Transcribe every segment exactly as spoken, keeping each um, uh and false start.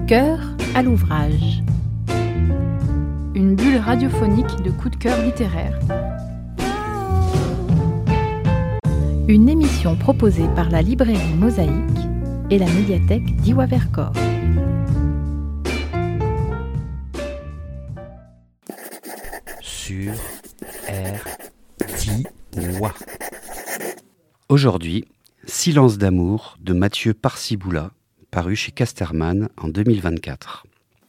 cœur à l'ouvrage. Une bulle radiophonique de coups de cœur littéraire. Une émission proposée par la librairie Mosaïque et la médiathèque d'Iwa Vercors. Sur R Diwa. Aujourd'hui, Silence d'amour de Mathieu Parciboula, paru chez Casterman en deux mille vingt-quatre.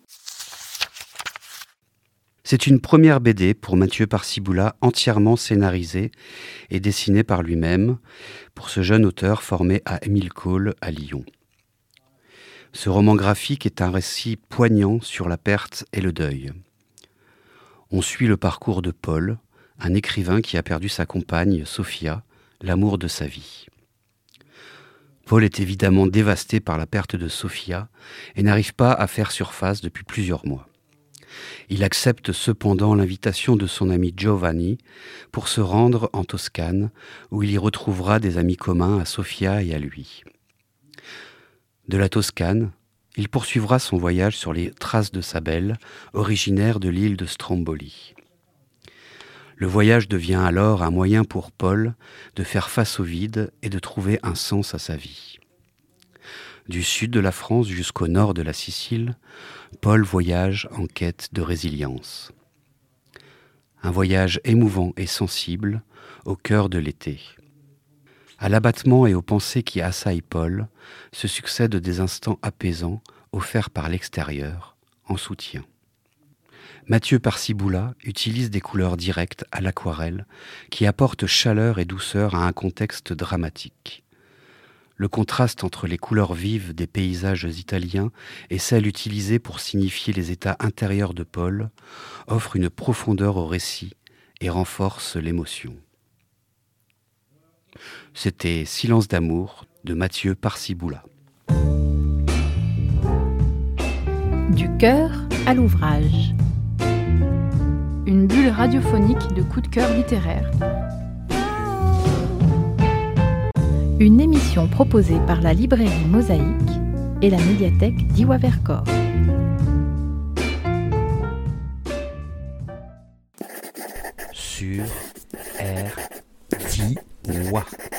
C'est une première B D pour Mathieu Parciboula, entièrement scénarisée et dessinée par lui-même, pour ce jeune auteur formé à Émile Cole à Lyon. Ce roman graphique est un récit poignant sur la perte et le deuil. On suit le parcours de Paul, un écrivain qui a perdu sa compagne, Sophia, l'amour de sa vie. Paul est évidemment dévasté par la perte de Sophia et n'arrive pas à faire surface depuis plusieurs mois. Il accepte cependant l'invitation de son ami Giovanni pour se rendre en Toscane, où il y retrouvera des amis communs à Sophia et à lui. De la Toscane, il poursuivra son voyage sur les traces de sa belle, originaire de l'île de Stromboli. Le voyage devient alors un moyen pour Paul de faire face au vide et de trouver un sens à sa vie. Du sud de la France jusqu'au nord de la Sicile, Paul voyage en quête de résilience. Un voyage émouvant et sensible au cœur de l'été. À l'abattement et aux pensées qui assaillent Paul se succèdent des instants apaisants offerts par l'extérieur, en soutien. Mathieu Parciboula utilise des couleurs directes à l'aquarelle qui apportent chaleur et douceur à un contexte dramatique. Le contraste entre les couleurs vives des paysages italiens et celles utilisées pour signifier les états intérieurs de Paul offre une profondeur au récit et renforce l'émotion. C'était Silence d'amour de Mathieu Parciboula. Du cœur à l'ouvrage. Une bulle radiophonique de coups de cœur littéraire. Une émission proposée par la librairie Mosaïque et la médiathèque d'Iwa Vercors. Sur R Diwa.